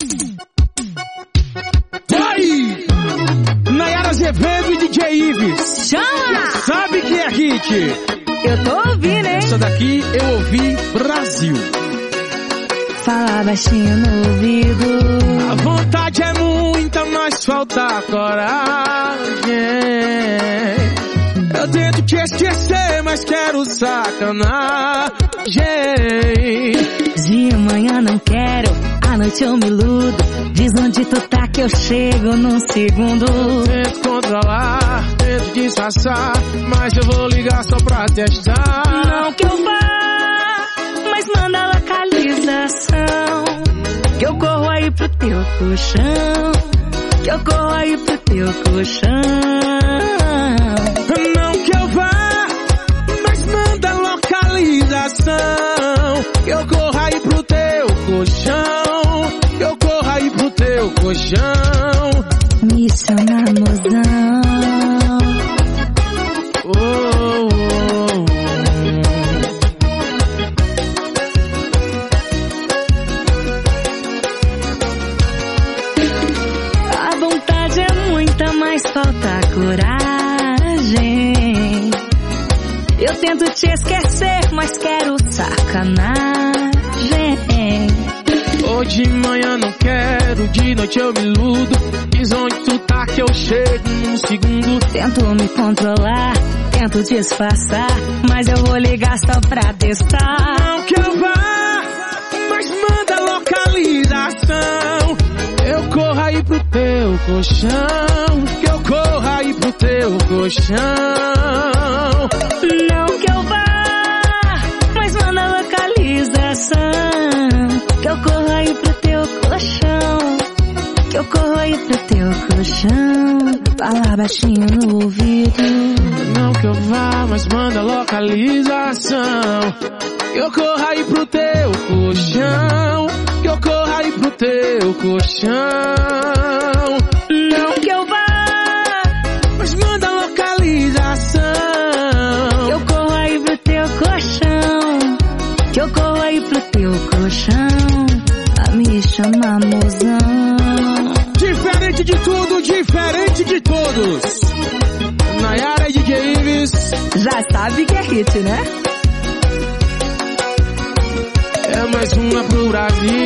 Vai! Nayara Azevedo e DJ Ives. Chama! Sabe que é hit? Eu tô ouvindo, hein? Essa daqui eu ouvi Brasil. Fala baixinho no ouvido. A vontade é muita, mas falta coragem. Eu tento te esquecer, mas quero sacanagem. De manhã não quero, à noite eu me iludo. Diz onde tu tá que eu chego num segundo. Tento controlar, tento disfarçar, mas eu vou ligar só pra testar. Não que eu vá, mas manda a localização. Que eu corro aí pro teu colchão. Que eu corro aí pro teu colchão. Não que eu vá, mas manda a localização. Que eu corro aí pro teu colchão. Que eu corro aí pro teu colchão. Me chama, mozão. Oh, oh, oh. A vontade é muita, mas falta coragem. Eu tento te esquecer, mas quero sacanagem. de manhã não quero, de noite eu me iludo. Diz onde tu tá que eu chego num segundo. Tento me controlar, tento disfarçar, mas eu vou ligar só pra testar. Não que eu vá, mas manda localização. Eu corro aí pro teu colchão, que eu corro aí pro teu colchão. Não que eu vá, mas manda localização. Que eu corro aí pro teu colchão, que eu corro aí pro teu colchão. Fala baixinho no ouvido. Não que eu vá, mas manda localização. Que eu corro aí pro teu colchão, que eu corro aí pro teu colchão. Não que eu vá, mas manda localização. Que eu corro aí pro teu colchão, que eu corro aí pro teu colchão. A me chamar mozão. Diferente de tudo, diferente de todos. Nayara e DJ Ives. Já sabe que é hit, né? É mais uma pro Brasil.